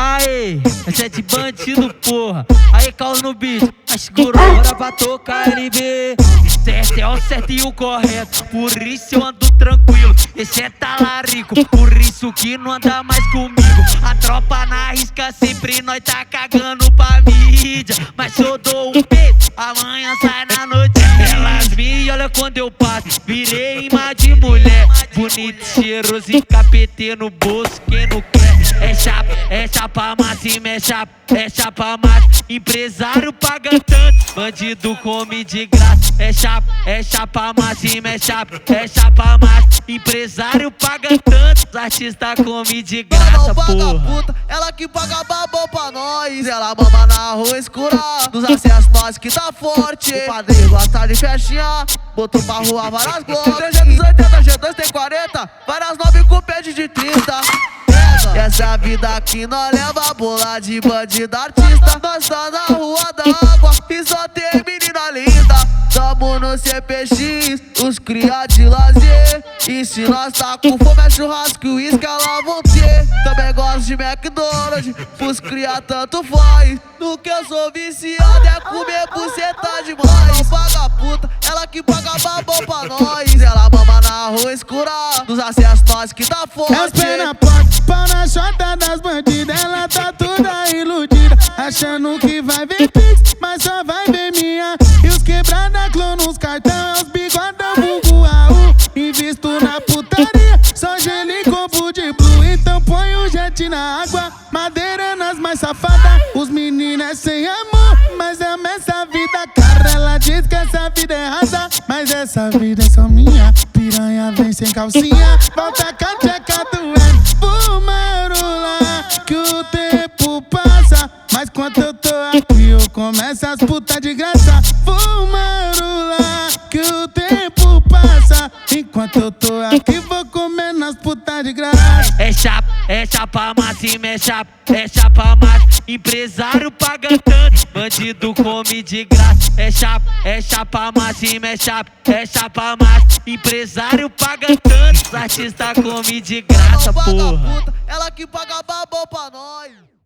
Aê, é sete bandido, porra. Aí, caos no beat, mas segurou a hora pra tocar LB. Certo é o certo e o correto, por isso eu ando tranquilo. Esse é talarico, por isso que não anda mais comigo. A tropa na risca sempre nós tá cagando pra mídia. Mas se eu dou um peito, amanhã sai na noite. Elas me olham quando eu passo, virei imã de mulher. Bonito, cheiroso e capetê no bolso, quem não quer. É chapa máxima, é chapa máxima. Empresário paga tanto, bandido come de graça. É chapa máxima, é chapa máxima. Empresário paga tanto, artista come de graça, porra. Puta, ela que paga babão pra nós. Ela mama na rua escura, nos acessos nós que tá forte. O padrinho gosta de festinha, botou pra rua várias glocks. 380, G2 tem 40, várias 9 com pede de 30. Essa vida aqui nós leva bola de bandido artista. Nós tá na rua d'água e só tem menina linda. Tamo no CPX, os cria de lazer. E se nós tá com fome é churrasco e uísque ela vão ter. Também gosto de McDonald's, pros cria tanto faz. No que eu sou viciado é comer buceta demais. Paga puta, ela que paga babão pra nós. Ela mama na rua escura, nos acessos nós que tá forte. As pernas fortes, pau na chota das bandidas. Ela tá toda iludida, achando que vai ver pix, mas só vai ver minha. E os quebrada clã nos cartão, os bigodão vulgo AU. Invisto na putaria, só gelo e combo de blue. Então põe o jet na água, madeira nas mais safadas. Os meninos é sem amor, mas ama essa vida cara. Ela diz que essa vida é rasa, mas essa vida é só minha. Piranha vem sem calcinha, volta com a tcheca doendo. Fumarola, que o tempo passa, mas quando eu tô aqui eu começo as putas de graça. Fumarola, que o tempo passa, enquanto eu tô aqui vou comer nas putas de graça. É chapa máxima, é chapa máxima. Empresário paga tanto, bandido come de graça. É chapa máxima, é chapa máxima. Empresário paga tanto, artista come de graça, porra. Ela que paga babão pra nós.